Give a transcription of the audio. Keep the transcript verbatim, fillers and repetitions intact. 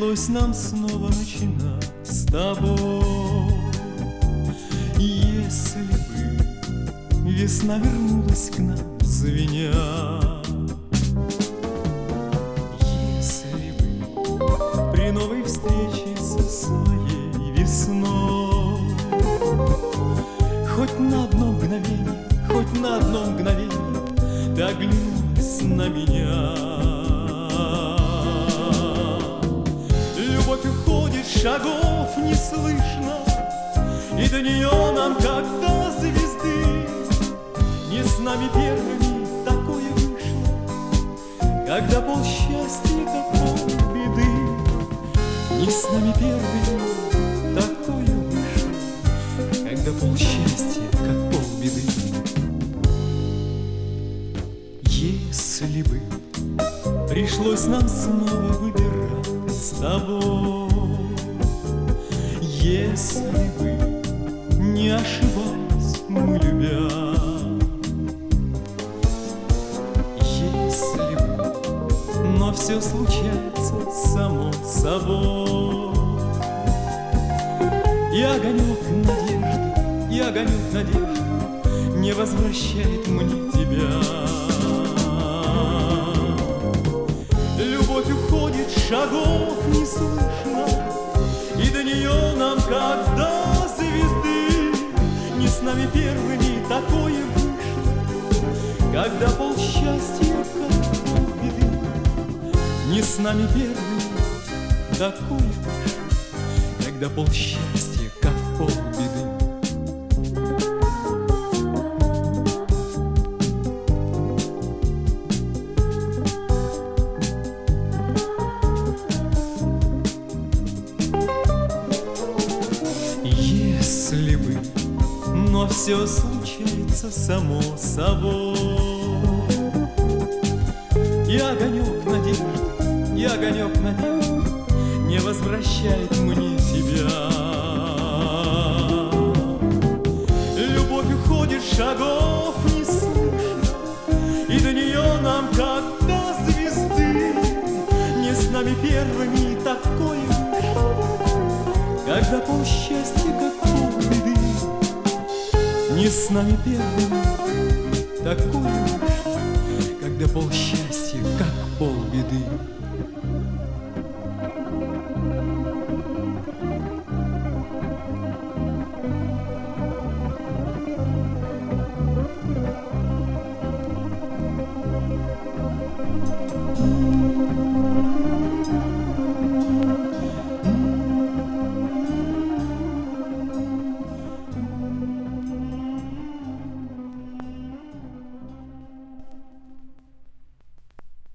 Пришлось нам снова начинать с тобой. Если бы весна вернулась к нам звеня, если бы при новой встрече со своей весной хоть на одно мгновение, хоть на одно мгновение ты оглянулась на меня. Любовь уходит, шагов не слышно, и до нее нам, как до звезды. Не с нами первыми такое вышло, когда пол счастья, как пол беды. Не с нами первыми такое вышло, когда пол счастья, как пол беды. Если бы пришлось нам снова выбирать с тобой, если бы не ошибались мы, любя, если бы, но все случается само собой. И огонек надежды, и огонек надежды не возвращает мне тебя. Любовь уходит, шагов не слышно, и до нее нам, как до звезды. Не с нами первыми такое вышло, когда пол счастья, как пол беды. Не с нами первыми такое вышло, когда пол счастья, как пол беды. Если бы, но все случается само собой. И огонек надежды, и огонек надежды не возвращает мне тебя. Любовь уходит, шагов не слышно, и до нее нам, как до звезды. Не с нами первыми такое вышло, когда пол счастья, как пол беды. Не с нами первыми такое вышло, когда пол счастья, как пол беды.